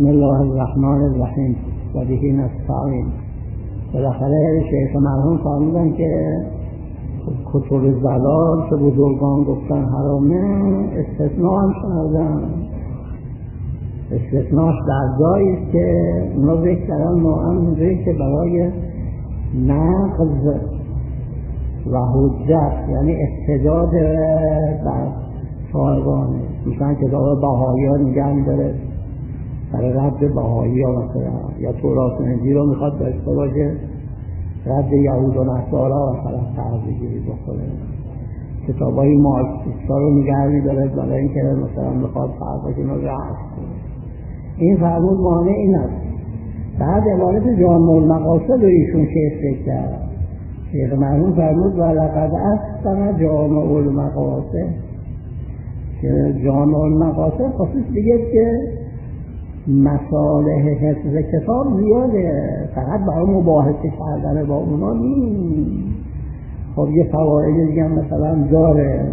بسم الله الرحمن الرحیم و به نستعین. بالاخره شیخ مرحوم فرمودن که کتب زلال که بزرگان گفتن حرامه، استثناء هم شنیدن. استثناءش در جایی است که اونا ذکر کردن نوعا اونجایی که برای نقض و حجت، یعنی احتجاج بر شارگانه. مثلا کتاب بهایی ها نگه داره برای رد بهایی ها، مثلا یا تورات و انجیل رو میخواد داشته باشه رد یهود و نصارا و طرف‌گیری بکنه. کتاب های مارکسیست ها رو نگه می‌داره برای اینکه مثلا میخواد فرقشون رو رد کنه. این فرمود مانع این است. بعد عبارت جامع المقاصد رو ایشون شیخ کرد. شیخ مرحوم فرمود و لقد احسن جامع المقاصد، که جامع المقاصد خصوص دیگه که مصالح حفظ کتاب زیاده، فقط برای مباحثه کردن با اونا نیست. خب یه فواید دیگه مثلا داره.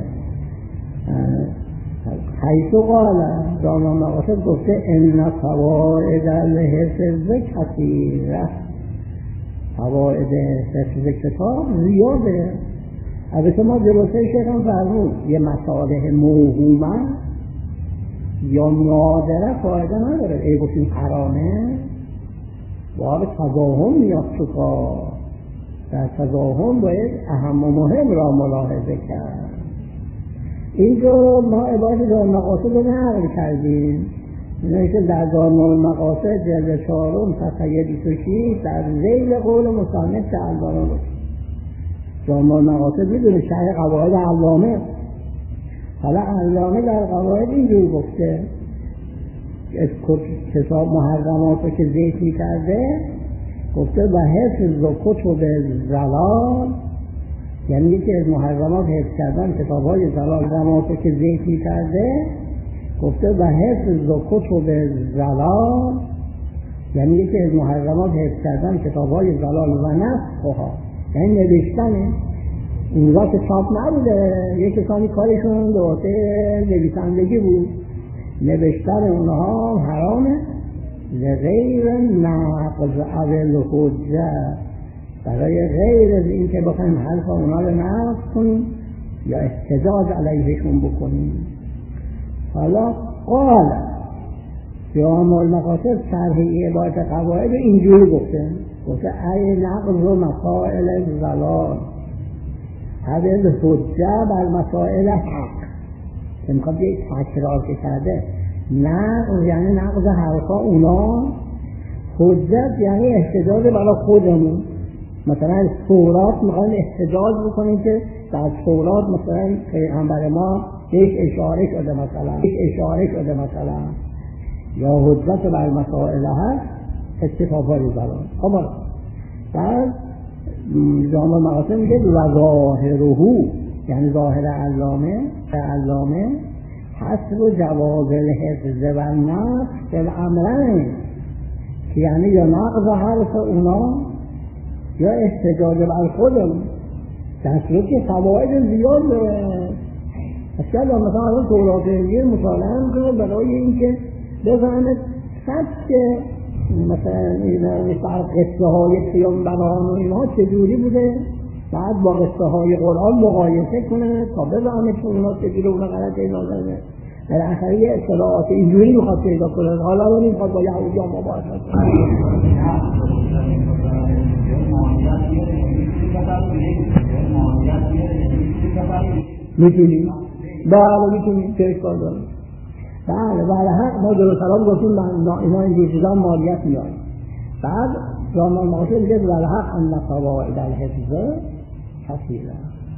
حیث قال جامع المقاصد گفته ان فواید الحفظ کثیره، فواید حفظ کتاب زیاده. البته ما جلوسه شیخ هم فرمود یه مصالح موهومه یا نادره فایده نداره. ای گفتیم حرامه، باید تضاهم میاد تو کار. در تضاهم باید اهم و مهم را ملاحظه کرد. اینجا ما عبارت جامع المقاصد رو نقل کردیم، اینه که در جامع المقاصد جلد 4 صفحه 26 در ذیل قول مصنف که علامه بود. جامع المقاصد میدونه شرح قواعد علامه. حالا علامه در قواعد اینجور گفته کتاب محرمات رو که ذکر می‌کرده، گفته و حفظ و کتب زلال، یعنی یکی از محرمات حفظ کردن کتاب‌های زلال رو که ذکر می‌کرده، گفته و حفظ و کتب زلال، یعنی یکی از محرمات حفظ کردن کتاب‌های زلال و نسخها، یعنی نوشتنه. اینجا که چاپ نبوده، یک کسانی کارشون دوسته نویسندگی بود، نوشتن اونها حرامه لغیر نقض اول حجه، برای غیر از این که بخوایم حرف اونها رو نقض کنیم یا احتجاج علیهشون بکنیم. حالا قال جامع المقاصد شرحی عبارت قواعد اینجوری گفته ای نقض و مسائل زلال حدث حجه بر مسائل حق، که میخواد یک تکرار که کرده. نقض یعنی نقض حرفا اونا، حجت یعنی احتجاج برای خودمون. مثلا تورات میخوایم احتجاج بکنیم که در تورات مثلا پیغمبر ما یک اشاره شده مثلا یا حجت بر مسائل هست اتفاقای زلال. خب بعد جامع المقاصد میگه و ظاهره، یعنی ظاهر علامه حسب و جواز الحفظ و نقض بالامرین، که یعنی یا نقض حرف اونا یا احتجاج بر خودمون، در صورت که فواید زیاد داره. اصلا مثلا تورات انجیل مطالعه میکنه برای اینکه بفهمه سبک مثلا این قصه های پیامبران و اینها چجوری بوده، بعد با قصه های قرآن مقایسه کنه تا بفهمه که اونا چجوری اونا غلطه نازنه. در آخر یه اطلاعات اینجوری میخواد پیدا کنه. حالا رو نمیخواد با یهودی ها مباحثه کنه. میتونیم؟ بله میتونیم. چه اشکال داره؟ بله حق ما جلو سلام گفتیم اینا این چیزا مالیت میاد. بعد جامع المقاصد میگه بله حق ان فواید الحفظ کثیره.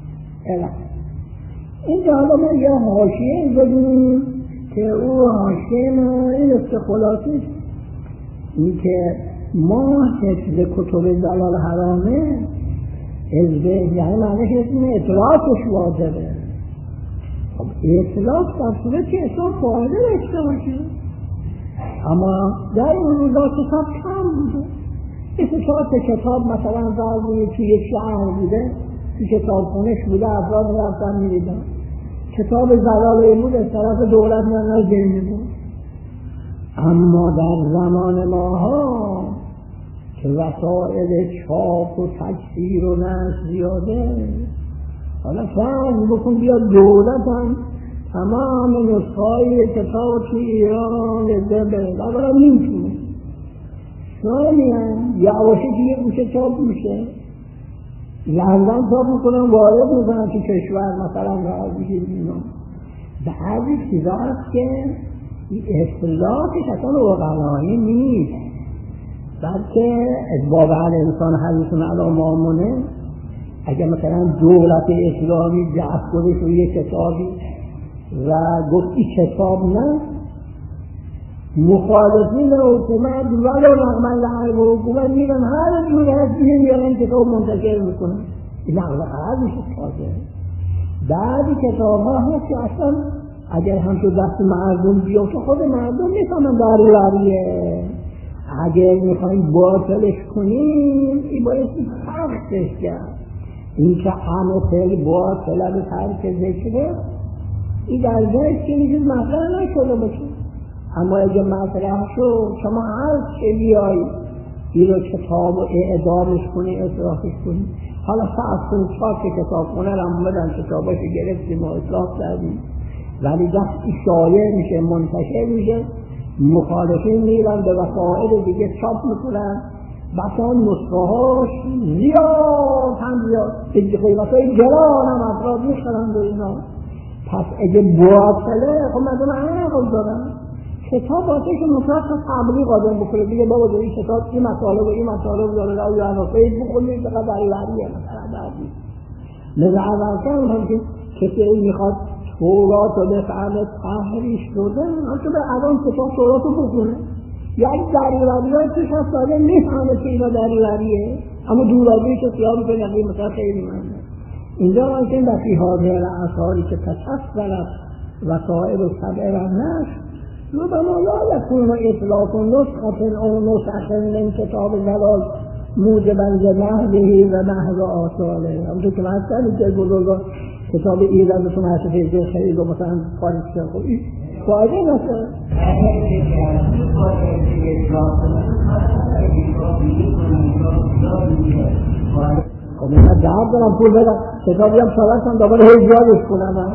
اینجا حالا ما یه حاشیه بگیم که او حاشیه ما این است که خلاصش این که ما حفظ کتب زلال حرامه یعنی معنیش اینه اطلاعاتش واجبه. خب اطلاعات در صورت که اصلا فایده داشته باشه، اما در این روزا کتاب کم بوده. اتفاقات کتاب مثلا ضربی توی یک شهر بوده، توی کتاب خونش بوده، افراد رفتن میدیدن. کتاب زلال بود از طرف دولت نظر بود. اما در زمان ماها که وسائل چاپ و تکثیر و نشر زیاده، حالا فرض بکن بیاد دولت هم تمام نسخه‌های کتاب توی ایران رزرو بره، اولا نمیتونه. ثانیاً یواشکی که یه گوشه چاپ میشه، لندن چاپ میکنن وارد میکنن تو کشور، مثلا راز بگیریم اینا. بعضی چیزا هست که اصطلاحش اصلا اقلایی نیست، بلکه باب الانسان حدیثون علی ما مونه. اگر مثلا دولت اسلامی دست گذاشت روی کتابی و گفت این کتاب نه، مخالفین حکومت ولو رغم لعب حکومت میرن هر جوری هست میرن کتاب منتشر میکنن، این نقل خرد میشه تازه. بعضی کتاب ها هست که اصلا اگر هم تو دست مردم بیافته خود مردم میفهمن دریوریه. اگر میخوایم باطلش کنیم این بایستی سختش کرد. این که همه خیلی باطله به ترک ذکره، این در ذکر که میشه مطرح نشده باشه. اما اگه مطرح شد شما هر چه بیایی این رو کتاب و اعدامش کنی، اصلاحش کنی. حالا فرض کنید که کتاب خونه رو اومدن کتاباشو گرفتیم و اصلاح کردیم، ولی وقتی شایع میشه منتشر میشه مخالفین میرن به وسائل دیگه چاپ میکنن، بسان نسخه هاش زیاد هم زیاد به قیمتهای گران هم افراد میخرن به اینا. پس اگه باطله خب مردم عقل دارن، کتاب باطله که مطلق تبلیغ آدم بکنه دیگه بابا در این کتاب این مطالب و این مطالب داره رو یا فیسبوک خونید بقید دریوریه مثلا دردی لذا اول کنم که کسی میخواد تورات رو بفهمه تحریش شده همچه به الان کتاب تورات رو بکنه یک دریوریه توش هست داره میفهمه که اینا دریوریه، اما دورازی که سیاه بکنه مثلا خیلی مهمه. اینجا ممکن در فی هذه الاثاری که تشخصت وسائل و سبع و نشر ربما لا يكون اطلاق نسخة او نسخ من کتاب زلال موجبا لنحوه و نحو آثاره. همونطور که من هستم که بزرگان کتاب ایران بسون حرف فیضه خیلی و مثلا خارج شد خب این فایده نشه. خب من جواب دارم پول بدم کتابی هم شاورستم دوباره هیجادش کنم.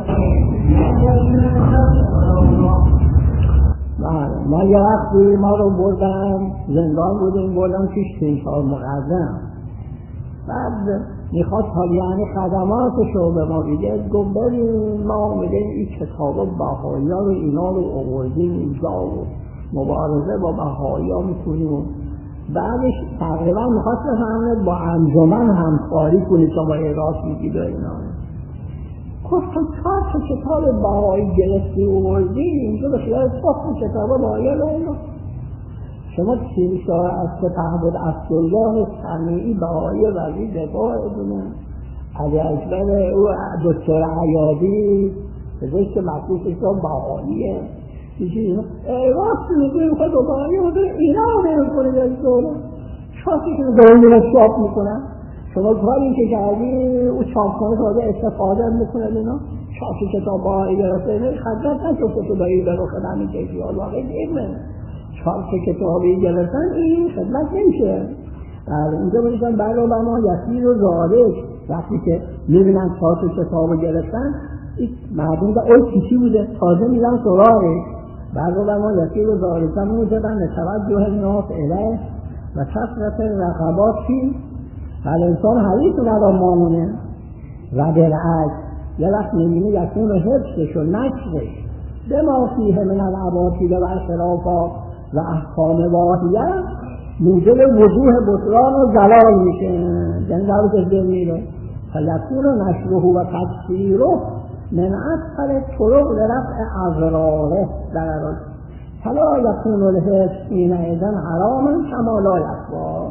ما یه وقتی ما رو بردم زندان بودیم، بردم پیش تیمسار مقدم، بعد میخواد یعنی خدماتشو به ما بگه، گفت بریم ما آمدیم این کتابا بهایی ها رو اینا رو آوردیم اینجا و مبارزه با بهایی ها میکنیم. بعدش تقریبا میخواست بفهمید با انجمن همکاری کنید تا با راست میگید و اینا. گفتم چهار کتاب بهایی گرفتی و وردی اینجا به خیال فقط کتاب بهایی رو اینا. شما تیمسار از تعبد عبدالله سمیعی بهایی وزیر دفاع دونه، علی اکبر او دکتر عیادی پزشک مخصوصش رو بهاییه دیگه راست میگه میخواد با بهایی اینا رو نمی کنه در دوره شاسی که دارن میرن چاپ میکنن. شما کاری که کردی او چاپخانه تازه استفاده میکنه اینا چاپی کتاب بهایی گرفته خدمت نشد که دایی به رخ همین کیفیال واقعی دیگه چاپ کتابی گرفتن این خدمت نمیشه. اینجا بایدن برای ما یسیر و زارش وقتی که میبینن چاپ کتاب گرفتن مردم دا اوی کشی بوده تازه میرن سراغش. برای ما یسیر و زارش هم موجبن توجه ناس اله و کثرت رقبات فی الانسان حدیثون علی ما مونه و بالعکس یه وقت میبینه یکون حفظش و نشرش به ما فیه من العباطیل و اختلافات و احکام واهیه موجب وضوح بطلان و زلال میشه. جنگل که میره فیکون نشره و تفسیره من اصل طرق لرفع اضراره درارش فلا یکون الحفظ این ایدن حراما کما لا یکبار.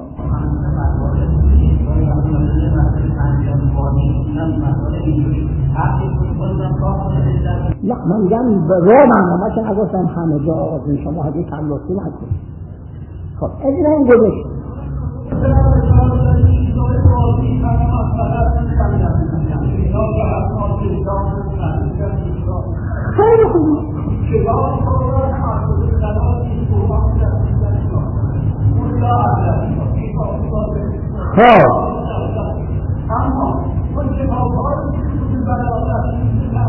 نه من میگم رومن ما که نگفتم همه جا آقازین شما حدیث هم لطفی نکنید. خب اجرا این گذاشت خیلی خوب خب اما اون کتاب‌هایی که توی بلاغت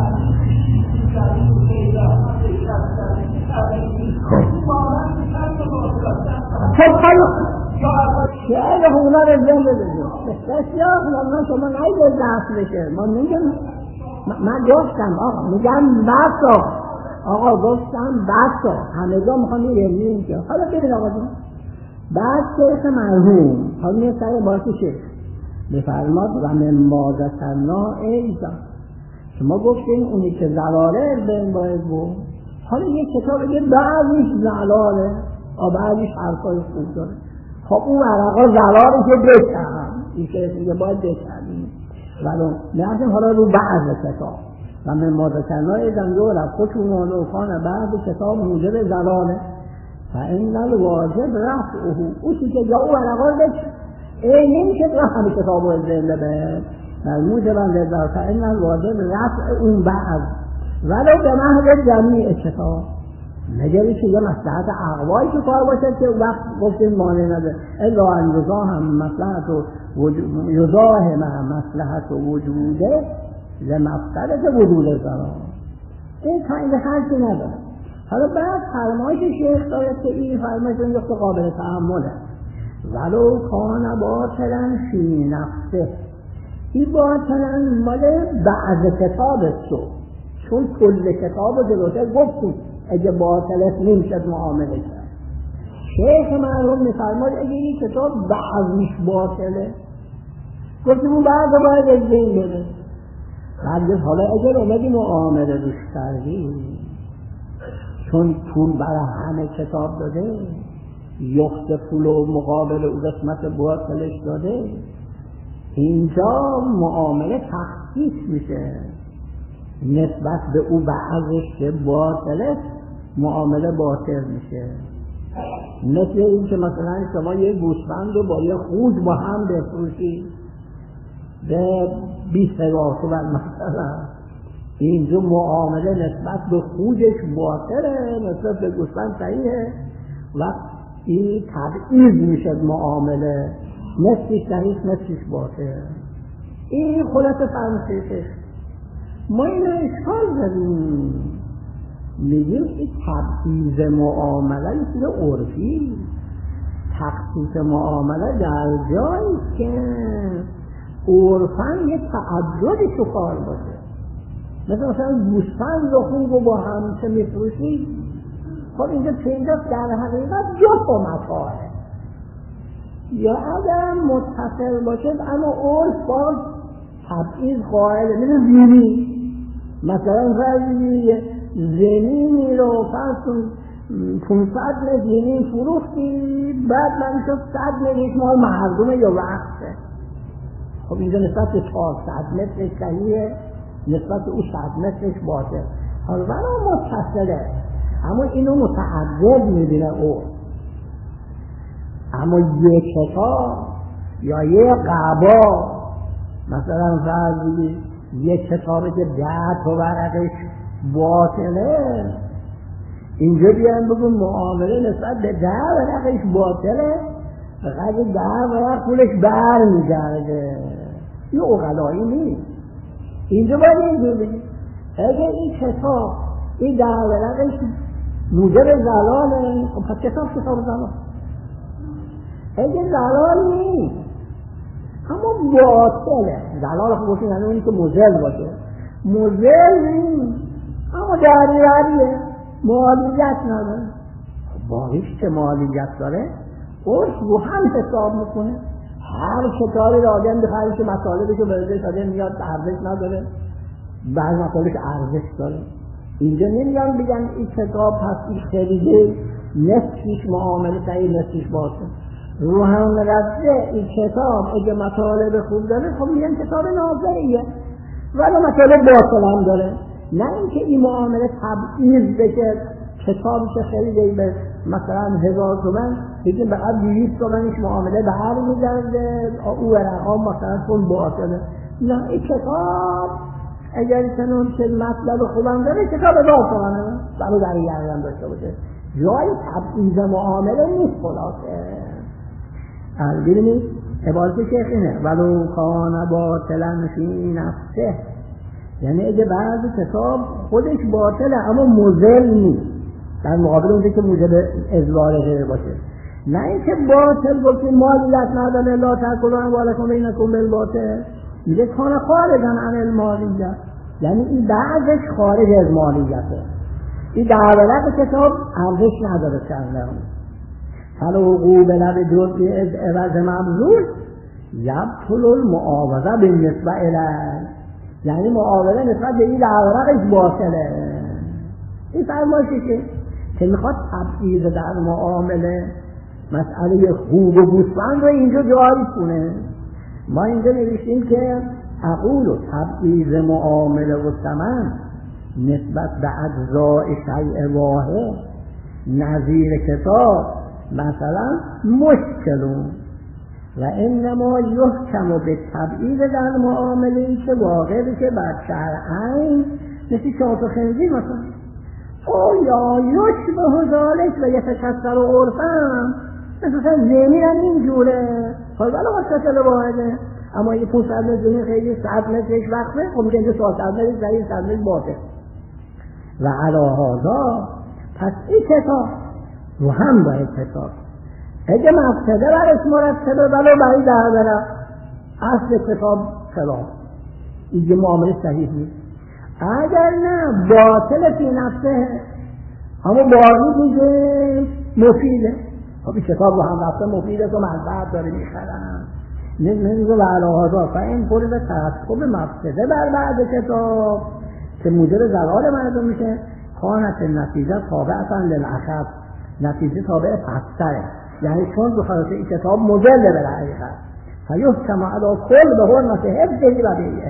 خب حالا شعر اونا رو زنده بزن بسیار من شما نایده دست بشه ما میگم من گفتم آقا میگم بسا آقا گفتم بسا همه جا میخوام یه که حالا ببین آقا جون بعد شیخ مرحوم حالا میه سر باسی شیخ بفرماد و من بازتنا ایزا شما گفتین اونی که زلاله بین باید بود حالا یک کتاب که بعضیش زلاله و بعضیش حرفای خوب داره خب اون ورقا زلاله که بکنم این که باید بکنیم ولو نهازم حالا رو بعض کتاب و من مادرکنای زنگو رفتون و کان بعض کتاب موجب زلاله و این الواجب رفعه اوشی که جا او ورقا بکن نمیشه همه کتاب رو زنده به موجب لذا و این الواجب رفع اون بعض ولو به محض جمعی کتاب نگری که یه مصلحت اقوایی که کار باشد که وقت گفتیم مانع نده الا ان یزاهم مصلحت و یزاهم مصلحت و وجوده لمفسدت وجود زمان این این حرفی نداره حالا بعد فرمایش شیخ داره که این فرمایش این یخت قابل تحمله ولو کان باطلا فی نفسه این باطلا مال بعض کتاب تو چون کل کتاب رو جلوتر گفتیم اگه باطلت نمیشد معامله کرد شیخ مرحوم میفرماد اگه این کتاب بعضیش باطله گفتیم اون بعض باید از بین بره بعد حالا اگر اومدی معامله روش کردی چون پول برای همه کتاب داده یخت پول و مقابل او قسمت باطلش داده اینجا معامله تخصیص میشه نسبت به او بعضش که باطله معامله باطل میشه مثل این که مثلا شما یه گوسفند رو با یه خوج با هم بفروشی به 20,000 تومان مثلا اینجا معامله نسبت به خوجش باطله نسبت به گوسفند صحیحه و این تبعیض میشه معامله نصفش صحیح نصفش باطل این خلاصه فرمایشش ما این اشکال داریم میگیم این تبعیض معامله یه چیز عرفی تخصیص معامله در جایی که عرفاً یه تعددی تو کار باشه مثلا گوسفند و خوب رو با هم چه میفروشی خب اینجا چندست در حقیقت دو تا متاعه یا اگر متصل باشد اما عرف باز تبعیض قائل مثل زینی مثلا فرضی زمینی رو فرض 500 متر زمین فروختی بعد من شد 100 متر مال مردمه یا وقته خب اینجا نسبت به 400 متر صحیحه نسبت به او 100 مترش باشه حالا برای متصله اما اینو متعدد میبینه او اما یک کتاب یا یک قبا مثلا فرضی یک کتابی که 10 تا ورقش باطله اینجا بیان بگم معامله نسبت به 10 ورقش باطله فقط 10 ورق پولش بر میگرده یه اقلایی نیست اینجا باید اینجور بگیم اگر این کتاب این 10 ورقش موجب زلاله خب پس کتاب زلال اگر زلال نیست اما باطله زلال خب باشید هنه اونی که مزل باشه مزل نیست اما دریوریه مالیت نداره باقیش که مالیت داره اونش رو هم حساب میکنه هر کتابی را آدم بخواهی که مطالبش رو برده شده میاد ارزش نداره بعض مطالبش ارزش داره اینجا نمیان بگن این کتاب پس این خریده نصفش معامله صحیح نصفش باشه رو هم رفته این کتاب اگه مطالب خوب داره خب میگن کتاب ناظریه ولی مطالب باطل هم داره نه اینکه این معامله تبعیض بشه کتابی که خریده به مثلا 1000 تومان بگیم به قبل 200 تومانش معامله به هر میگرده او ورقا مثلا چون باطله نه این کتاب اگر چنون که مطلب خوبم داره کتاب باطلانه برای دریگرده هم داشته باشه جای تبعیض معامله نیست خلاصه ببینید عبارت شیخ اینه ولو کان باطلا فی نفسه، یعنی اگه بعض کتاب خودش باطله اما مضل نیست، در مقابل اونجا که موجب اضرار غیر باشه. نه اینکه باطل گفتیم مالیت نداره لا تاکلوا اموالکم بینکم بالباطل، میگه کان خارجا عن المالیت، یعنی این بعضش خارج از مالیته، این در ورق کتاب ارزش نداره چندان. فلو قوبل بجزء از عوض مبذول یبطل المعاوضه بالنسبه الیه، یعنی معاوضه نسبت به این در ورقش باطله. این فرمایشه که میخواد تبعیض در معامله مسئله خوب و گوسفند رو اینجا جاری کنه. ما اینجا نوشتیم که اقول و تبعیض معامله و ثمن نسبت به اجزاء شیء واحد نظیر کتاب مثلا مشکلون و انما یحکم به تبعیض در معامله که واقع بشه بر شرعین مثل شاط و خنزیر مثلا او یا یشبه ذالک و یتکثر عرفا، مثلا زمین هم اینجوره حالا بلا مشکل واحده، اما یه 500 متر خیلی 100 مترش وقفه، خب میگه اینجا 400 متر زیر 100 متر باطل و علی هذا پس این کتاب رو هم باید حساب. اگه مفسده برش مرتبه ولو برای در برا اصل کتاب خلاف اینجا معامله صحیح نیست. اگر نه باطل فی نفسه اما باقی میگه مفیده، خب این کتاب رو هم رفته مفیده تو منفعت داره میخرن نمیگه و علاهازا فاین خورد ترتب مفسده بر بعد کتاب که موجب ضرار مردم میشه کانت نتیجه تابعتا للعخب، نتیجه تابع پستره، یعنی چون بخاطر این کتاب مضل به حقیقت فیحکم علی کل به حرمت حفظه و بیعه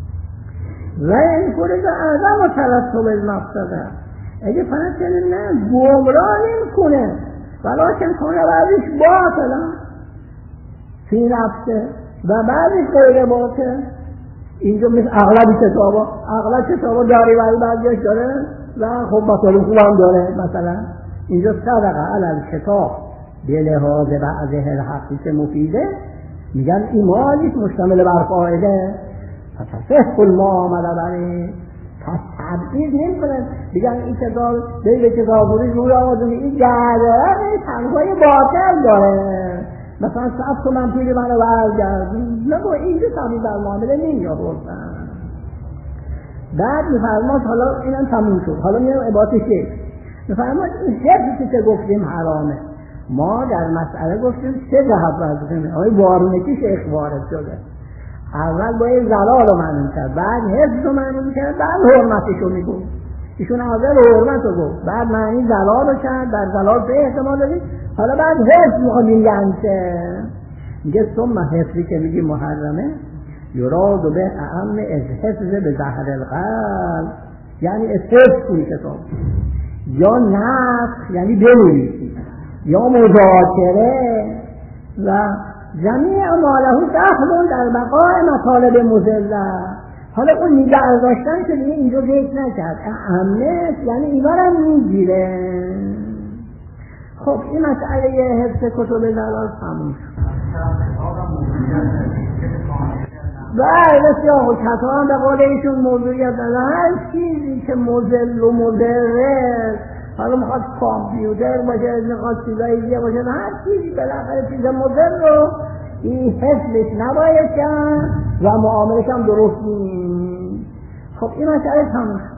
و این خورد اعظم و ترتب المفسده. اگه فرض کنیم نه گمراه نمیکنه ولیکن کنه بعدش باطلا فی نفسه و بعدش غیر باطل، اینجا مثل اغلب کتابا داری ولی بعضیش داره و خب مثلا خوبم داره، مثلا اینجا صدقه علی کتاب به لحاظ بعضه الحقی مفیده میگن این مالیش مشتمل بر فایده فتصح المعامله برای پس تبعیض نمی‌کنن، میگن این کتاب به کتابوری روی آوازونی این گرداره تنهای باطل داره، مثلا 100 تومن پول منو برگردون، نه با اینجا تبعیض در معامله نمیاد بردن. بعد میفرماد حالا اینم تموم شد، حالا میام عبارت شیخ میفرماد این حفظی که گفتیم حرامه، ما در مسئله گفتیم 3 جهت وارد آقای وارونکی شیخ وارد شده، اول باید زلال رو معلوم کرد، بعد حفظ رو معلوم کرد، بعد حرمتش رو میگو، ایشون اول حرمت رو گفت، بعد معنی زلال رو کرد، در زلال به احتمال دارید، حالا بعد حفظ میگن که میگه ثم حفظی که میگی محرمه یراد به اعم از حفظ به زهر القلب، یعنی حفظ کنی کتاب یا نفس یعنی بنویسی یا مذاکره و جمیع ماله دخل در بقای مطالب مضله. حالا اون نگه داشتن که دیگه اینجا ذکر نکرد اهمیت یعنی اینارم میگیره. خب این مسئله حفظ کتب دلال تموم شد. بله بسیار خوش، حتی هم به قول ایشون موضوعیت داره، هر چیزی که مضل و مضر، حالا میخواد کامپیوتر باشه، میخواد چیزایی دیگه باشه، هر چیزی بالاخره چیز مضر رو این حفظش نباید کرد و معاملش هم درست نیست. خب این مسئله تموم شد.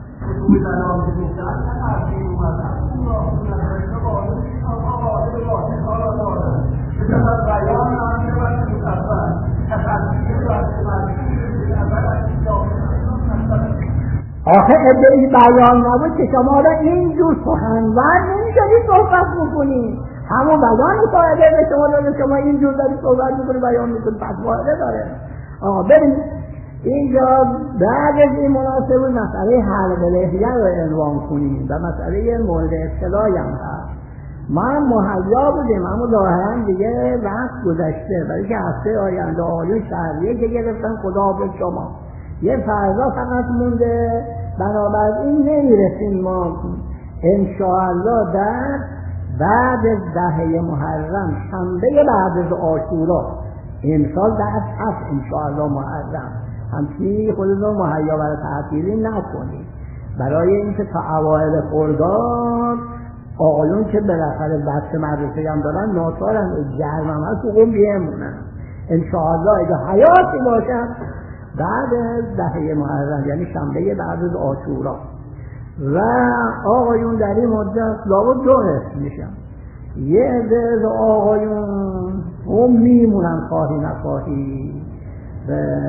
آخه ادعای بیان نبود که شما را اینجور سخنور نمی‌دارید صحبت می‌کنید، همون بیان فایده به شما داره، شما اینجور دارید صحبت می‌کنید بیان می‌کنید، پس فایده داره. ببینید اینجا بعد از این مناسب مسئله حلق لحیه رو عنوان کنیم و مسئله مورد اصطلاحی هم هست. ما مهیا بودیم اما ظاهرا دیگه وقت گذشته، برای که هفته آینده آیون شهریه که گرفتن خدا به شما یه فردا فقط مونده، بنابراین نمیرسیم ما انشاءالله در بعد از 10 محرم شنبه بعد از عاشورا امسال درس هست انشاءالله محرم، همچنین خودتون مهیا برای تعطیلی نکنید. برای اینکه تا اوایل خرداد آقایون که بالاخره بچه مدرسه هم دارن ناچارن گرم هم هست تو قم بیمونن انشاءالله اگه حیاتی باشن بعد از دهه محرم، یعنی شنبه بعد از عاشورا. و آقایون در این مدت لابد دو حس میشن. یه عده آقایون هم میمونن خواهی نخواهی، به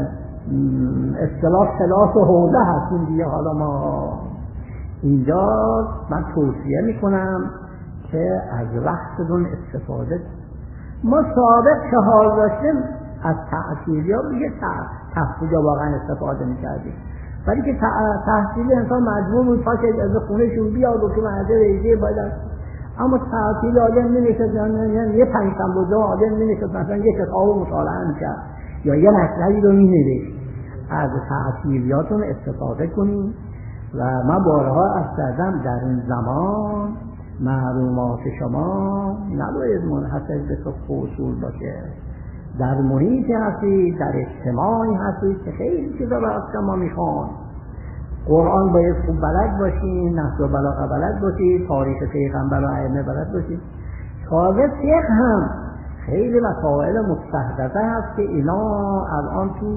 اصطلاح کلاس و حوزه هستون دیگه. حالا ما اینجا من توصیه میکنم که از وقتتون استفاده کنید. ما سابق که حال داشتیم از تحصیلی ها دیگه تحصیلی واقعا استفاده میکردیم، ولی که تحصیلی انسان مجبور بود تا که از خونهشون بیاد و که مرده ریزه باید. اما تحصیل آدم نمیشد، یعنی یه پنجشنبه آدم نمیشد مثلا یه کتاب مطالعه میکرد یا یه مطلبی رو مینوشت. از تحصیلیاتون استفاده کنید. و من بارها عرض کردم در این زمان معلومات شما نباید منحصر به فقه و اصول باشه. در محیطی هستید، در اجتماعی هستید که خیلی چیزا را از شما میخوان. قرآن باید خوب بلد باشید، نحو و بلاغه بلد باشید، تاریخ پیغمبر و ائمه بلد باشید. تازه فقه هم خیلی مسائل مستحدثه هست که اینا الان تو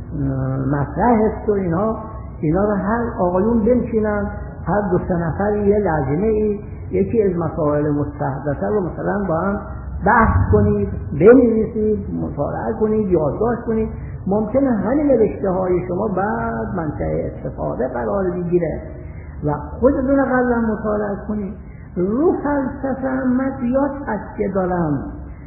مطرح هست و اینا رو هر آقایون بنشینن، هر دو سه نفر یه لجنه ای یکی از مسائل مستحدثه رو مثلا با هم بحث کنید، بنویسید، مطالعه کنید، یادداشت کنید. ممکنه همین نوشته های شما بعد منشأ استفاده قرار بگیره و خودتون قبلا مطالعه کنید. رو فلسفه هم یاد تکیه دارم.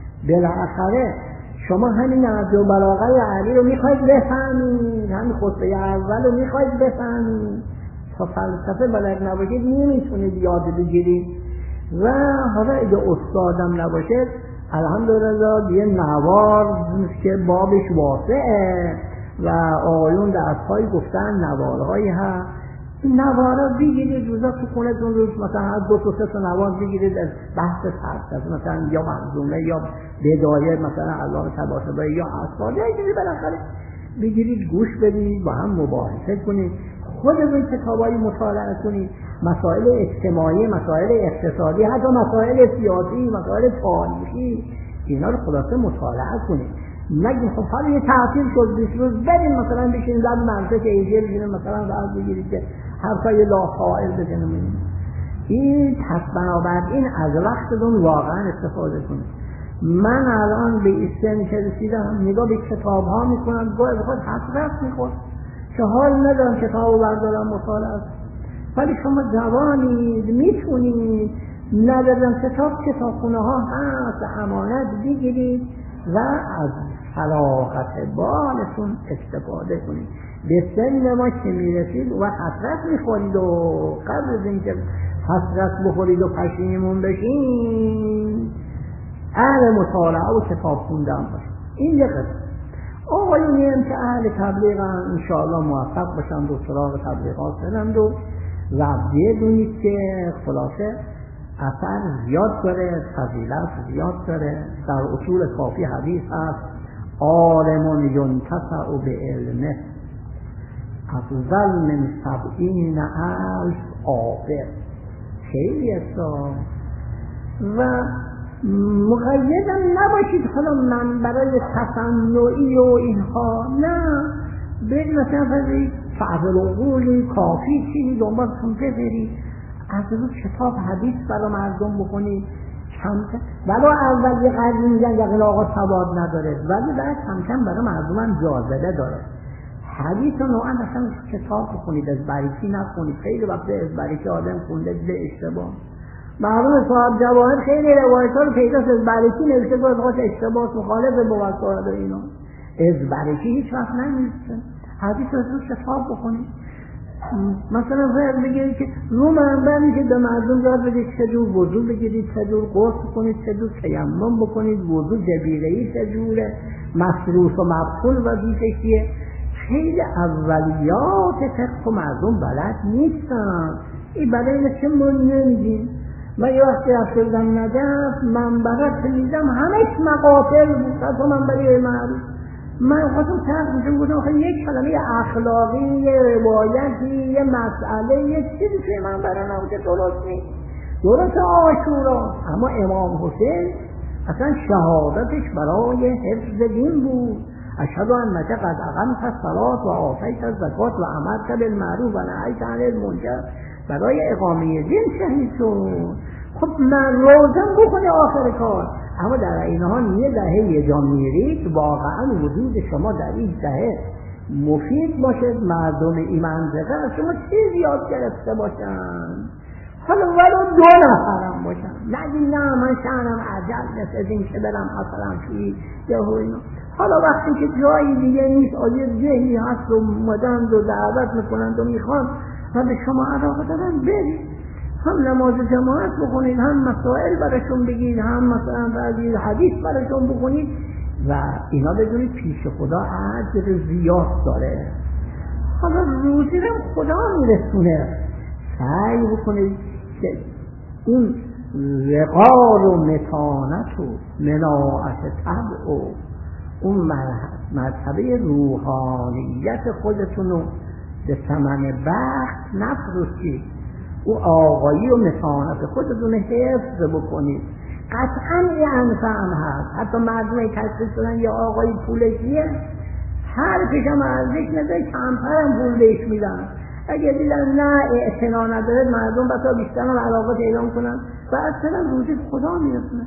بالاخره شما همین نحو و بلاغه علی رو میخواید بفهمید، همین خطبه اول رو میخواید بفهمید. تا فلسفه بلد نباشید نمیتونید یاد بگیرید. و حالا اگه استادم نباشه الحمدلله یه نوار که بابش واسعه و آقایون دست‌هایی گفتن نوارهایی هست. این نوارها بگیرید روزا تو خونه‌تون روز مثلا دو تا سه تا نوار بگیرید از بحث فلسفه، مثلا یا منظومه یا بدایه مثلا علامه طباطبایی یا اسفار، یا چیزی بالاخره بگیرید گوش بدید، با هم مباحثه کنید، خودتون کتابایی مطالعه کنید، مسائل اجتماعی، مسائل اقتصادی، حتی مسائل سیاسی، مسائل تاریخی، اینا رو خلاصه مطالعه کنید. نگید خب حالا یه تعطیل شد 20 روز بریم مثلا بشینید در منطقه ایجاد بشینید مثلا راحت بگیرید که حرفای لاحائل بزنید. این پس بنابراین از وقتتون واقعا استفاده کنید. من الان به این سن که رسیدم نگاه به کتاب ها میکنم، گاهی خود حسرت میخورم که حال ندارم کتابو بردارم مطالعه. ولی شما جوانید، میتونید، ندارم کتابخونه ها هست، امانت بگیرید و از فلاحت بالتون استفاده کنید. به سن ما که میرسید و حسرت میخورید و قبل از اینکه حسرت بخورید و پشیمون بشین اهل مطالعه و کتاب خوندن باشید. این یه قسم. آقایونی هم که اهل تبلیغ هم انشاءالله موفق باشن و سراغ تبلیغات برند و بدونید که خلاصه اثر زیاد داره، فضیلت زیاد داره. در اصول کافی حدیث هست عالم ینتفع بعلمه افضل من 70,000 عابر. خیلی اصلا و مقیدم نباشید حالا من برای تصنعی و اینها، نه، برید مثلا فرضید فعل العقولی کافی چیزی دنبال کنید، برید از روز کتاب حدیث برای مردم بکنید. ولی اول یه قدری میگن یقین آقا ثواب نداره، ولی بعد کم کم برای مردم هم جاذبه داره. حدیث رو نوعا مثلا کتاب بکنید، از باریکی نخونید. خیلی وقت از باریکی آدم خونده دیده اشتباه. معلوم صاحب جواهر خیلی روایت ها رو پیداست از باریکی نوشته باید خواست اشتباه مخالف موضوعات و اینا. از باریکی هیچ وقت نمیسته. حدیث رو کتاب بکنید. مثلا فرض بگیرید که رو منبر میشه به مردم داد بگید چجور وضو بگیرید، چجور غسل کنید، چجور تیمم بکنید، وضو جبیره‌ای چجوره، مسروس و مبخول وظیفه چیه. خیلی اولیات فقه مردم بلد نیستن. این برای چه ما نمیدیم. من یه وقتی رفته بودم نجف، منبرت میدم همش مقاتل بود، حتی منبری معروف. من خودم تحقیقم بودم خیلی یک کلمه اخلاقی، یه روایتی، یه مسئله، یه چیزی توی منبر نبود که درست نیست. درست عاشورا، اما امام حسین اصلا شهادتش برای حفظ دین بود. اشهد انک قد اقمت الصلاة و آتیت الزکات و امرت بالمعروف و نهیت عن المنکر، برای اقامه دین شهید شد. خب من روزم بکنه آخر کار، اما در این حال یه دهه یه جا میرید، واقعا وجود شما در این دهه مفید باشه، مردم این منطقه از شما چیزی یاد گرفته باشن، حالا ولو 2 نفرم باشن، نگید نه من شأنم عجل نیست از این که برم مثلا توی یهو اینا. حالا وقتی که جایی دیگه نیست، آیه ذهنی هست و مدند و دعوت میکنند و میخوان و به شما علاقه دارن، برید هم نماز جماعت بخونید، هم مسائل براشون بگید، هم مثلا بعضی حدیث براشون بخونید و اینا بدونید پیش خدا اجر زیاد داره. حالا روزی رو خدا میرسونه. سعی بکنید که اون وقار و متانت و مناعت طبع و اون مرتبه روحانیت خودتون رو به ثمن بخت نفروشید، او آقایی و متانت خودتون حفظ بکنید. قطعا یه انفعم هست، حتی مردمه کسب شدن یه آقایی پولشیه، هر کشم ارزش نده کمترم پول بهش میدن. اگه دیدن نه اعتنا نداره مردم بسا بیشتر هم علاقه اعلام کنن و اصلا روزی خدا میرسونه.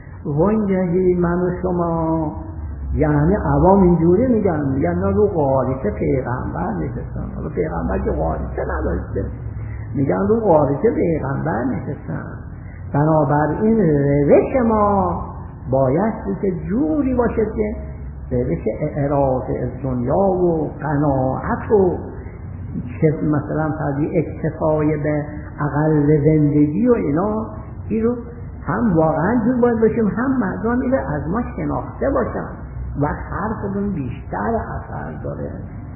وانگهی من و شما یعنی عوام اینجوری میگن نه رو قاریچه پیغمبر نشستن. حالا پیغمبر که قاریچه نداشته، میگن رو قاریچه پیغمبر نشستن. بنابراین روش ما باید که جوری باشه که روش اعراض از دنیا و قناعت و که مثلا فردی اکتفای به اقل زندگی و اینا، این رو هم واقعا جور باید باشیم، هم مردم این رو از ما شناخته باشن و حرفمون بیشتر اثر داره.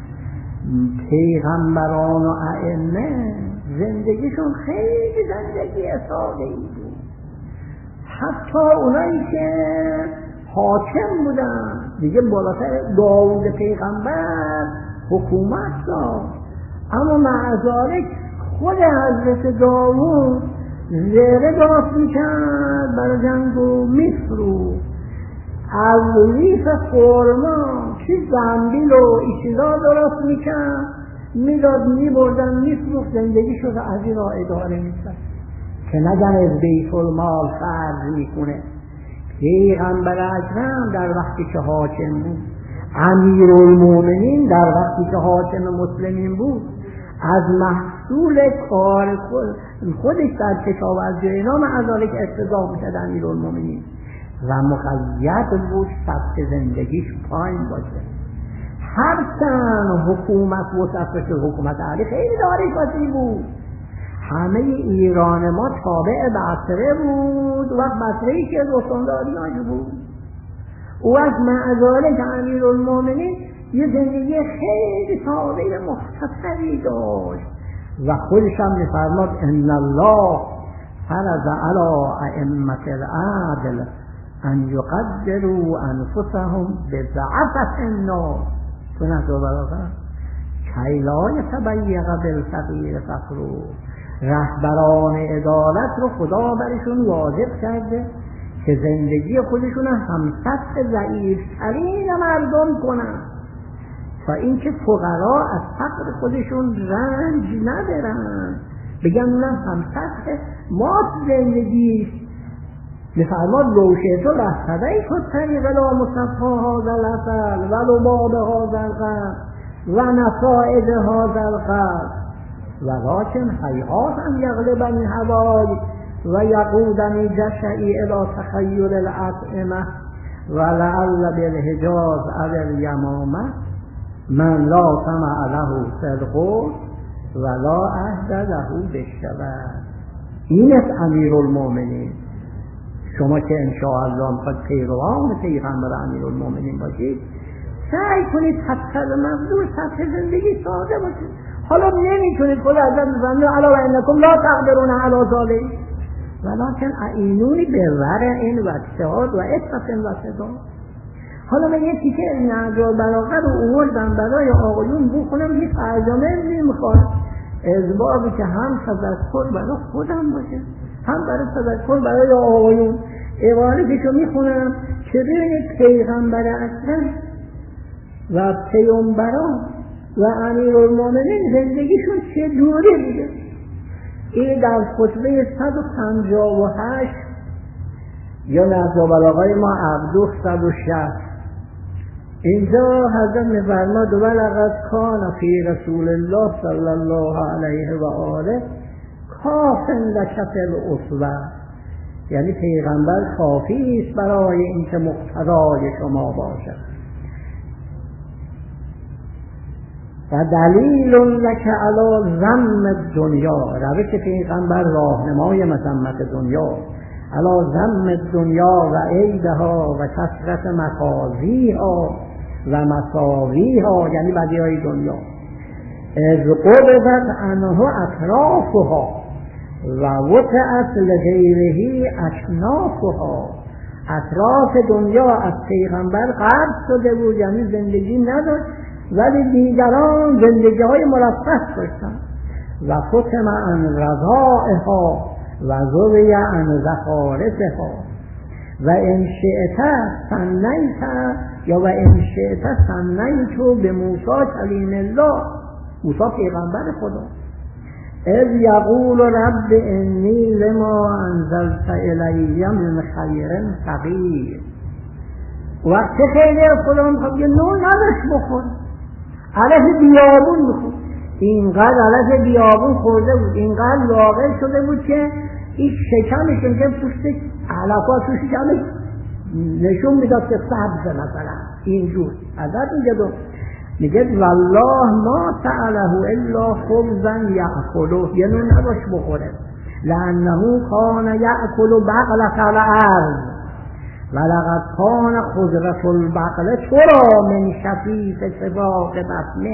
پیغمبران و ائمه زندگیشون خیلی زندگی ساده‌ای بود. حتی اونایی که حاکم بودن دیگه بالاتر داوود پیغمبر حکومت داشت، اما مع ذلک خود حضرت داوود زره داشت میکرد برای جنگ و میفروخت، از ریف خرما چیز زنبیل و ایشیزا درست میکرد، میداد میبردن میفروخت، زندگی شد از این را اداره میکرد که نگن از بیت المال خرج میکنه. پیغمبر اکرم در وقتی که حاکم بود، امیرالمومنین در وقتی که حاکم مسلمین بود، از محصول کار خودش در کشاورزی اینا معذالک اقتضا میشد امیرالمومنین و مقید بود سبک زندگیش پایین باشه. هرچند حکومت وسطش حکومت علی خیلی داری کسی بود، همه ایران ما تابع بصره بود و بصره‌ای که روستانداریاش بود. او از معذالک امیرالمومنین یه زندگی خیلی ساده مختصری داشت و خودش هم می‌فرماد ان الله فرض علی ائمة العدل ان یقدروا انفسهم بضعف الناس سنت و برابر کی لا یتبیق بالفقیر فقرو. رهبران عدالت رو خدا برشون واجب کرده که زندگی خودشون هم سطح ضعیف‌ترین مردم کنن تا اینکه فقرا از فقر خودشون رنج ندارن، بگن نه هم سطح ما زندگی. میفرماد لوشه تو لحظه‌ای شد طریق لا مصفا هذا العسل ولو باب هذا القلب و نصائد هذا القلب ولكن حیات ان یغلبنی هوای و یقودنی جشعی الى تخیل الاطعمه ولعل بالحجاز او الیمامه من لا سمع له صدق ولا عهد له بالشبع. این است امیرالمومنین. شما که انشاءالله میخواد پیروان پیغمبر امیرالمومنین باشید، سعی کنید حتی مقدور سطح زندگی ساده باشید. حالا نمیتونید خود ازت بزنید علاوه انکم لا تقدرون علی ذلک، ولکن اعینونی به ورع و اجتهاد و عفت و صداق. حالا من یه تیکه نهج البلاغه رو آوردم برای آقایون بخونم، یه ترجمه نمیخواد از بابی که هم تذکر برای خودم باشه هم برای تذکر برای آقایون. عبارتی که میخونم که بین پیغمبر اکرم و پیامبران و امیرالمومنین زندگیشون چه جوری بوده. این در خطبه 158 یا نهج البلاغه ما عبدو 160 اینجا حضرت می‌فرماد ولقد کان فی رسول الله صلی الله علیه و آله کافٍ لک فی الاسوه، یعنی پیغمبر کافی است برای اینکه مقتدای شما باشد. و دلیل لک علی ذم دنیا، روش پیغمبر راهنمای مذمت دنیا، علی ذم دنیا و عیبها و کثرت مخازیها و مساویها، یعنی بدیهای دنیا. از قبضت عنه اطرافها و وسعت لغیره اکنافها، اطراف دنیا از پیغمبر قرض شده بود، یعنی زندگی نداشت، ولی دیگران زندگی های مرفه داشتن. و فتم عن رضائها و ذوی عن زخارفها و ان شئت سنیت یا و ان شئت سنیت به موسی کلیم الله، موسی پیغمبر خدا، اذ یقول رب انی لما انزلت الی من خیر فقیر. وقت خیلی خدا میخواد یه نور نداشت بخور، علف بیابون بخور، اینقدر علف بیابون خورده بود، اینقدر لاغر شده بود که این شکمشون که پوست علفا تو شکمش نشون میداد که سبزه مثلا اینجور عدد میگه والله ما سأله الا خبزا یأکله، یه نون نداشت بخوره، لانه کان یأکل بقلة الارض ولقد کان خضرة البقله ترا من شفیف سباق بطنه.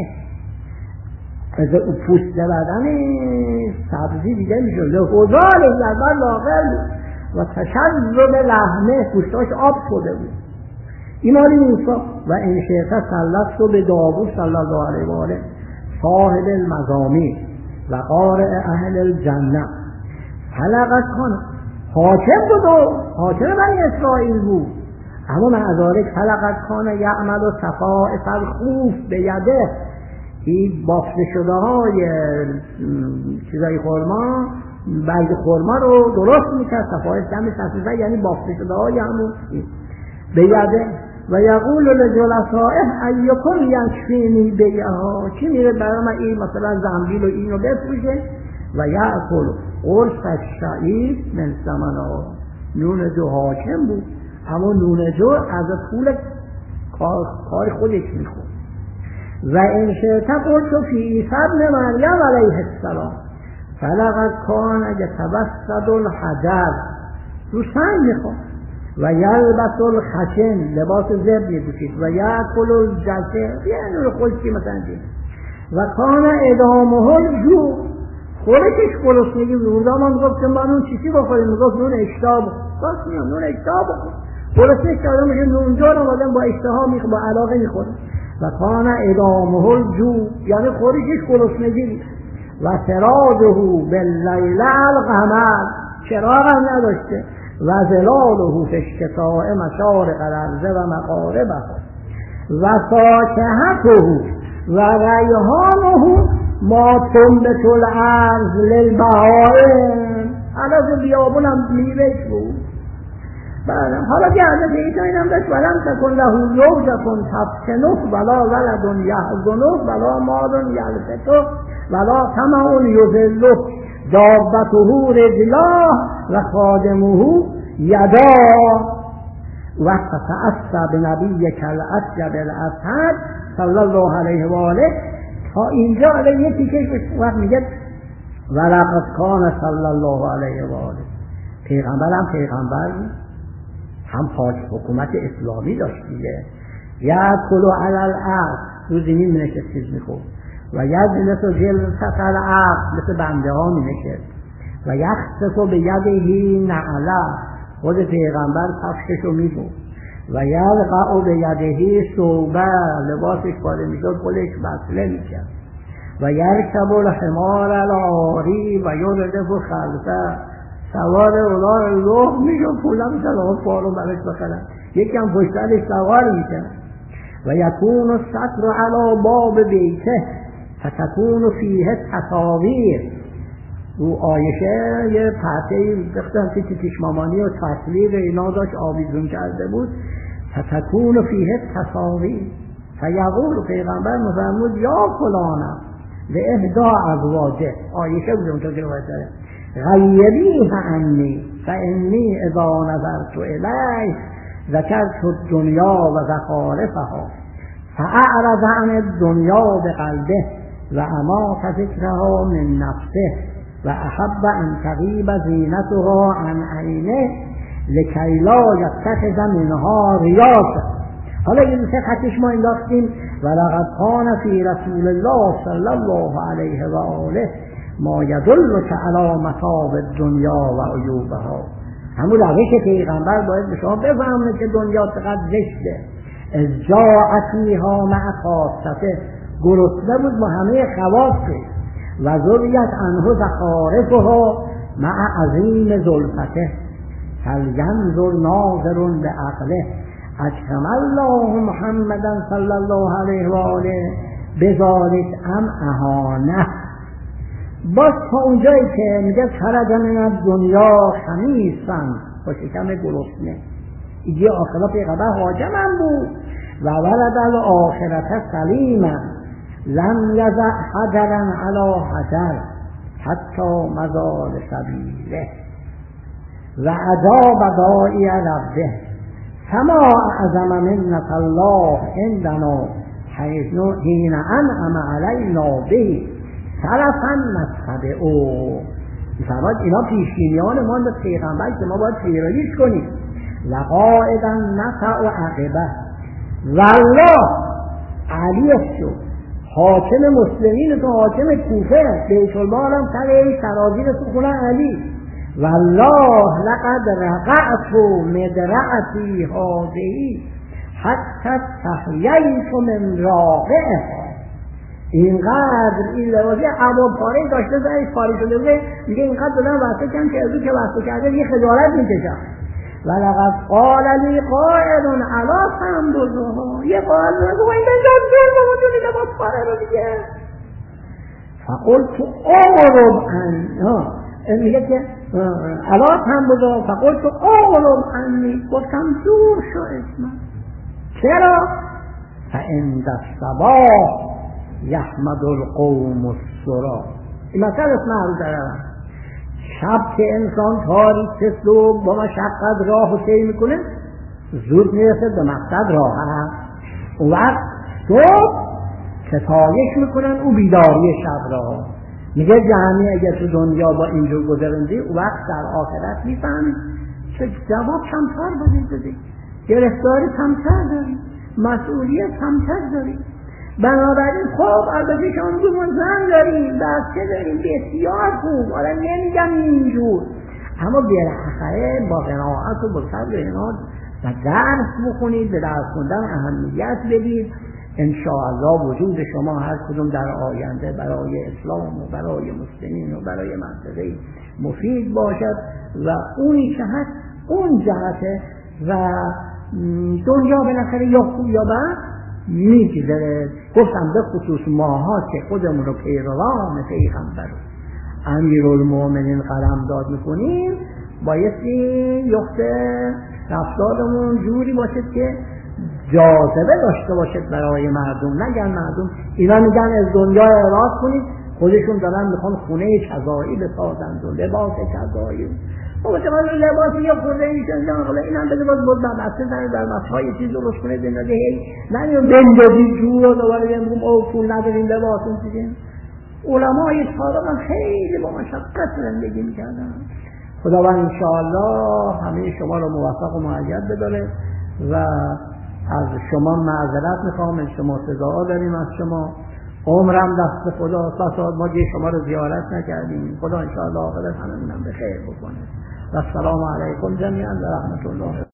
از پوست بدن سبزی دیگه میشه لحظال لبر لاغر بود و تشذب لحمه، پوستاش آب شده بود. این مالی موسی. و این شیطه سلط رو به داوود صلی الله علیه و آله صاحب المزامیر و قارئ اهل الجنه. حلقت کن حاکم بود و حاکم بنی اسرائیل بود، اما معذارک حلقت کان یعمل و صفائف الخوف به یده، این بافته شده های چیزای خورما، برگ خورما رو درست میکرد، صفائف دم صفیفه یعنی بافته شده های همون به یده. و یقول لجلسائه ایکم یکفینی بیعها، چی میره برای من این مثلا زنبیل و اینو بفروشه. و یأکل قرص الشعیر من ثمنها، نون جو حاکم بود اما نون جو از پول کار خودش میخورد. و این شیطه قلت فی عیسی ابن مریم علیه السلام فلقد کان یتوسد الحجر، رو سنگ میخورد. و یلبس الخشن، لباس زبر میپوشید. و یأکل الجسر، یعنی رو خشکی مثلا دید. و کان ادامه الجوع، خورشش گرسنگی بود. ما میگفتیم ما نون چیزی بخوریم، میگفت نون اشتها بخور، باز میگم نون اشتها بخور، گرسنه که آدم میگه نون جان آدم با اشتها میخوره، با علاقه میخوره. و کان ادامه الجوع، یعنی خورشش گرسنگی بود. و سراجه باللیل القمر، چراغ هم نداشته. و ظلاله فی الشتاء مشارق الارض و مغاربها. و فاکهته و ریحانه ما تنبت الارض للبهائم، علاوه بیابون هم میوهش بود. حالا که حضرت عیسی اینم داشت ولم تکن له زوجة تفتنه ولا ولد یحزنه ولا مال یلفته ولا طمع یضله دابته رجلاه و خادمه یدا و فتأسى بنبیک الاسود الاسد صلی الله علیه و آله. تا اینجا الان یکی که وقت میگه ولقد کان صلی الله علیه و آله، پیغمبر هم حکومت اسلامی داشت دیگه. یأکل علی الارض، رو زمین مینشست چیز میخورد. و یجلس جلسة العبد، مثل بنده ها مینشست. و یخسف بیده نعله، خود پیغمبر کفششو می‌دوخت و یلقع بیده ثوبه، لباسش پاره میشد خودش وصله میکرد و یرکب الحمار العاری و یردف خلفه، سوار اولا روح میشد پولا میشد پارو برش بخرن، یکی هم پشترش سوار میشد و یکون الستر علی باب بیته فتکون فیه تصاویر. رو آیشه یه پرتهی بختن که چشمامانی و تصویر اینا داشت آویزون کرده بود، فتکون فیه تصاویر. فیقول پیغمبر مفرمود یا فلانم به اهدا ازواجه، آیشه بود اونطور که روایت داره، غیبیها عنی فانی اذا نظرت الیه ذکرت الدنیا و زخارفها فاعرض عن الدنیا بقلبه و امات ذکرها من نفسه و احب ان تغیب زینتها عن عینه لکی لا یتخذ منها ریاسه. حالا این سه خطش ما انداختیم و لقد کان فی رسول الله صلی الله علیه و آله ما یدلک علی مصاب الدنیا و عیوبها. همون روش پیغمبر باید به شما بفهمه که دنیا چقدر زشته. از جاعتیها مع خاصته، گرسنه بود با همه خواصش و ذریت عنه زخارفها مع عظیم زلفته فلینظر ناظر بعقله اکرم الله محمدا صلی الله علیه و آله بذالک ام اهانه. باز تا اونجایی که میگه خرج من الدنیا خمیسا، با شکم گرسنه، اینجا آخرت پیغمبر حاجم هم بود و ولد الاخرت سلیما لم یضع حجرا علی حجر حتی مضى لسبیله و اجاب داعی ربه فما اعظم منت الله عندنا حین انعم علینا به سلفا نتبعه. می‌فرماید اینا پیشینیان ما به پیغمبر که ما باید پیرویش کنیم. لقائدا نفع عقبه والله علی شو حاکم مسلمین تو حاکم کوفه بیت المال هم سر سرازیر تو خونه علی. والله لقد رقعت مدرعتی هذه حتی تحییت من راقعها. اینقدر این لباسی عباب پاره داشته زنش پاره شده بوده، میگه اینقدر دادن واسه کم که ازو که واسه کرده یه خجالت میکشم. ولقد قال لی قائل علا تنبذها، یه قائل بگو این بنجان جور با مجونی لباس پاره رو دیگه. فقلت اغرب عنی، میگه که علا تنبذها فقلت اغرب عنی، گفتم دور شو اسمم. چرا؟ فعند الصباح یحمد القوم السرا. این مثل اسم معروف دارم. شب که انسان تاریک صبح با مشقت راه و طی میکنه زود میرسه به مقصد راحت. اون وقت صبح ستایش میکنن او بیداری شب را. میگه جهانی اگر تو دنیا با اینجور گذرندی اون وقت در آخرت میفهمی چه جواب کمتر بدید، گرفتاری کمتر داری، مسئولیت کمتر داری. بنابراین خب البته شما میگه ما زن داریم، بچه داریم، بسیار خوب، حالا نمیگم اینجور، اما بالاخره با قناعت و با صبر اینا و درس بخونید، به درس خوندن اهمیت بدید. انشاءالله وجود شما هر کدوم در آینده برای اسلام و برای مسلمین و برای منطقه مفید باشد و اونی که هست اون جهته و دنیا بالاخره یا خوب یا بد میگذره. گفتم به خصوص ماها که خودمون رو پیروان پیغمبر امیرالمومنین قلمداد میکنیم بایستی یخت رفتارمون جوری باشد که جاذبه داشته باشد برای مردم. نگن مردم اینا میگن از دنیا اعراض کنید، خودشون دارن میخوان خونه کذایی بسازند و لباس کذایی. خب چرا این لباسی یا خونه ایشون حالا اینم بده باز بود بسته زنه در مسای چیز درست کنه زندگی هی نمیون بندازی جور و دوباره بگم او پول نداریم لباس اون چیزیم. علمای سابق هم خیلی با مشقت زندگی میکردن. خداوند انشاءالله همه شما رو موفق و مؤید بداره و از شما معذرت میخوام، شما سزا داریم از شما. عمرم دست خدا، بسا ما دیگه شما رو زیارت نکردیم. خدا انشاءالله آخرت هممونم به خیر بکنه. و السلام علیکم جمیعا و رحمت الله.